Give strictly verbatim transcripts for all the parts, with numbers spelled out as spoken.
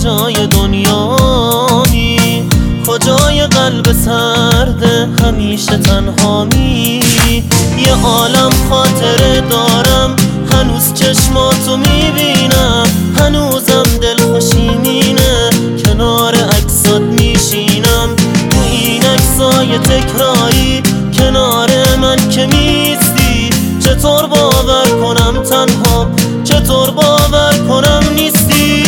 کجای دنیایی، کجای قلب سرده همیشه تنهامی. یه عالم خاطره دارم، هنوز چشماتو میبینم، هنوزم دل خوشیمینه، کنار عکسات میشینم. تو این عکسای تکراری کنار من که نیستی، چطور باور کنم تنها، چطور باور کنم نیستی.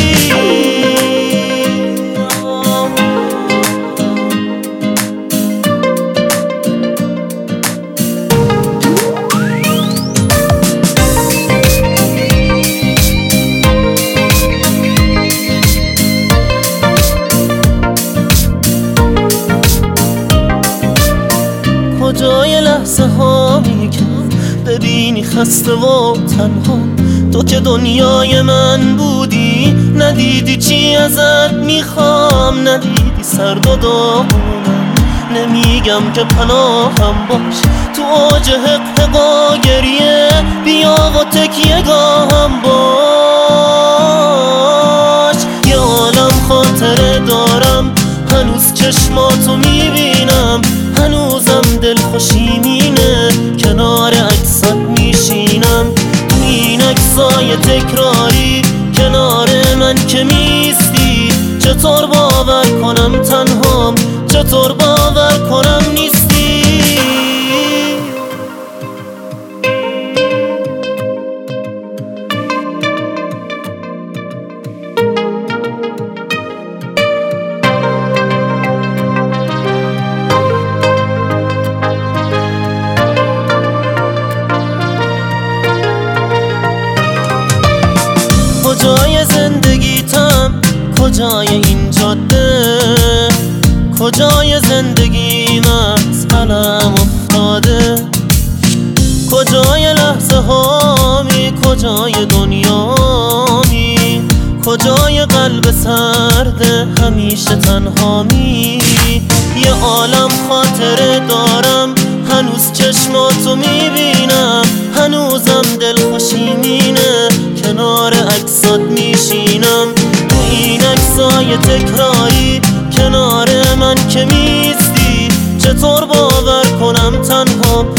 کجای لحظه هایی که ببینی خسته و تنها، تو که دنیای من بودی، ندیدی چی ازت میخوام، ندیدی سرد و داغونم. نمیگم که پناهم باش تو اوج حقحقا گریه، بیا و تکیه گاهم باش. یه عالم خاطره دارم، هنوز چشماتو میبینم، هنوزم دل خوشیمینه، کنار عکسات میشینم. تو این عکسای تکراری کنار من که نیستی، چطور باور کنم تنهام، چطور باور کنم نیستی. کجای زندگیتم، کجای این جاده، کجای زندگیم از قلم افتاده، کجای لحظه هامی، کجای دنیامی، کجای قلب سرده همیشه تنهامی. یه عالم خاطره دارم، هنوز چشماتو میبینم، هنوزم دل خوشیمینه، کنار عکسات میشینم. تو این عکسای تکراری کنار من که نیستی، چطور باور کنم تنها،